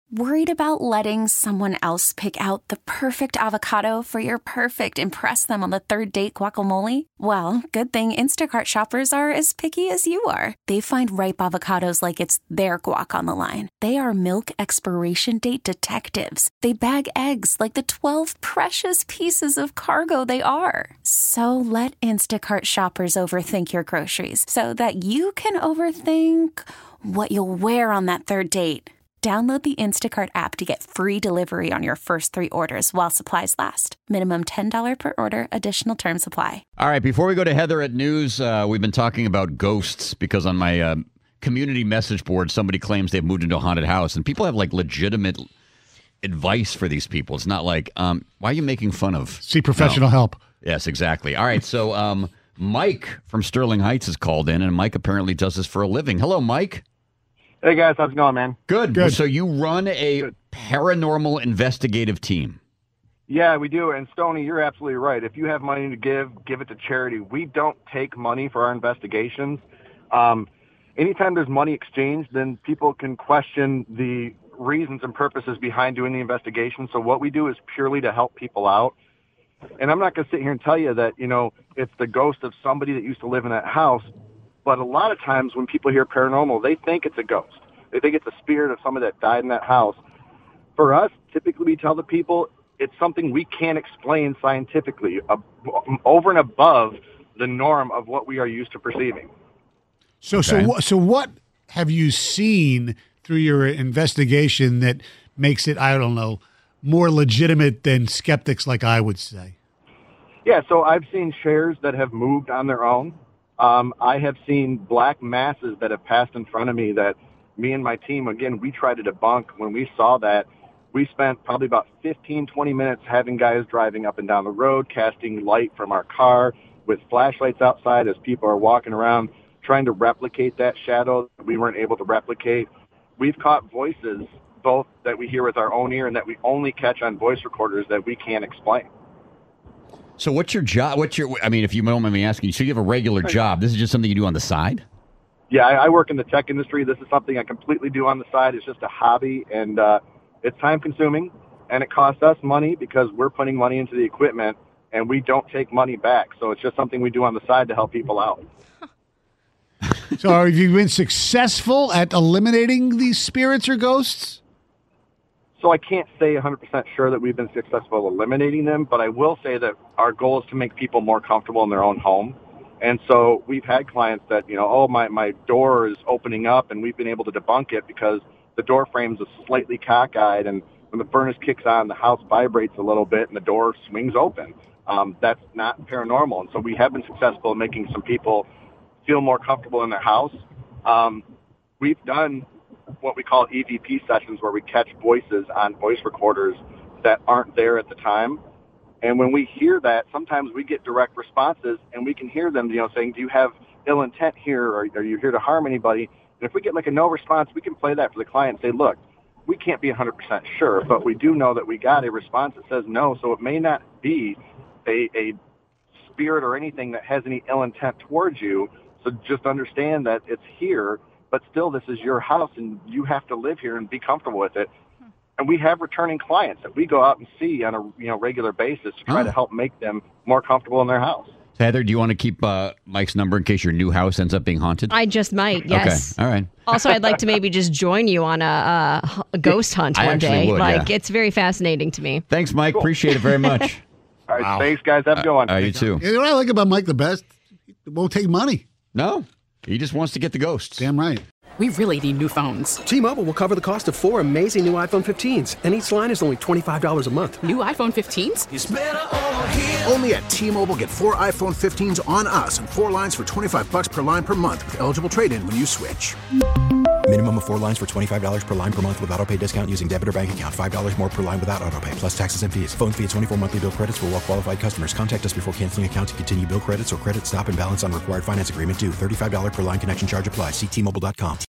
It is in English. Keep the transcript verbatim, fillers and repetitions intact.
Worried about letting someone else pick out the perfect avocado for your perfect impress them on the third date guacamole? Well, good thing Instacart shoppers are as picky as you are. They find ripe avocados like it's their guac on the line. They are milk expiration date detectives. They bag eggs like the twelve precious pieces of cargo they are. So let Instacart shoppers overthink your groceries so that you can overthink what you'll wear on that third date. Download the Instacart app to get free delivery on your first three orders while supplies last. Minimum ten dollars per order. Additional terms apply. All right, before we go to Heather at News, uh, we've been talking about ghosts because on my uh, community message board, somebody claims they've moved into a haunted house, and people have like legitimate advice for these people. It's not like, um, why are you making fun of? See professional no. help. Yes, exactly. All right, so um, Mike from Sterling Heights has called in, and Mike apparently does this for a living. Hello, Mike. Hey, guys. How's it going, man? Good. Good. So you run a Good. paranormal investigative team. Yeah, we do. And, Stoney, you're absolutely right. If you have money to give, give it to charity. We don't take money for our investigations. Um, anytime there's money exchanged, then people can question the reasons and purposes behind doing the investigation. So what we do is purely to help people out. And I'm not going to sit here and tell you that, you know, it's the ghost of somebody that used to live in that house. But a lot of times when people hear paranormal, they think it's a ghost. They think it's a spirit of somebody that died in that house. For us, typically we tell the people it's something we can't explain scientifically, uh, over and above the norm of what we are used to perceiving. So, Okay. so, so what have you seen through your investigation that makes it, I don't know, more legitimate than skeptics like I would say? Yeah, so I've seen chairs that have moved on their own. Um, I have seen black masses that have passed in front of me that me and my team, again, we tried to debunk. When we saw that, we spent probably about fifteen, twenty minutes having guys driving up and down the road, casting light from our car with flashlights outside as people are walking around, trying to replicate that shadow that we weren't able to replicate. We've caught voices, both that we hear with our own ear and that we only catch on voice recorders that we can't explain. So what's your job? What's your, I mean, if you don't mind me asking, so you have a regular job. This is just something you do on the side? Yeah, I, I work in the tech industry. This is something I completely do on the side. It's just a hobby, and uh, it's time-consuming, and it costs us money because we're putting money into the equipment, and we don't take money back. So it's just something we do on the side to help people out. So have you been successful at eliminating these spirits or ghosts? So I can't say one hundred percent sure that we've been successful eliminating them, but I will say that our goal is to make people more comfortable in their own home. And so we've had clients that, you know, oh, my, my door is opening up, and we've been able to debunk it because the door frames are slightly cockeyed, and when the furnace kicks on, the house vibrates a little bit, and the door swings open. Um, that's not paranormal. And so we have been successful in making some people feel more comfortable in their house. Um, we've done what we call E V P sessions, where we catch voices on voice recorders that aren't there at the time. And when we hear that, sometimes we get direct responses, and we can hear them, you know, saying, do you have ill intent here, or are you here to harm anybody? And if we get like a no response, we can play that for the client and say, look, we can't be one hundred percent sure, but we do know that we got a response that says no, so it may not be a, a spirit or anything that has any ill intent towards you. So just understand that it's here, but still this is your house, and you have to live here and be comfortable with it. And we have returning clients that we go out and see on a you know regular basis to try oh. to help make them more comfortable in their house. Heather, do you want to keep uh, Mike's number in case your new house ends up being haunted? I just might, yes. Okay, all right. Also, I'd like to maybe just join you on a, a, a ghost hunt I one actually day. would, like, yeah. it's very fascinating to me. Thanks, Mike. Cool. Appreciate it very much. All right, Wow. thanks, guys. Have a good one. Uh, you too. You know what I like about Mike the best? He won't take money. No, he just wants to get the ghosts. Damn right. We really need new phones. T-Mobile will cover the cost of four amazing new iPhone fifteens, and each line is only twenty-five dollars a month. New iPhone fifteens? It's better over here. Only at T-Mobile, get four iPhone fifteens on us and four lines for twenty-five bucks per line per month with eligible trade-in when you switch. Minimum of four lines for twenty-five dollars per line per month with autopay discount using debit or bank account. five dollars more per line without autopay, plus taxes and fees. Phone fee at twenty-four monthly bill credits for well-qualified customers. Contact us before canceling account to continue bill credits or credit stop and balance on required finance agreement due. thirty-five dollars per line connection charge applies. See T Mobile dot com.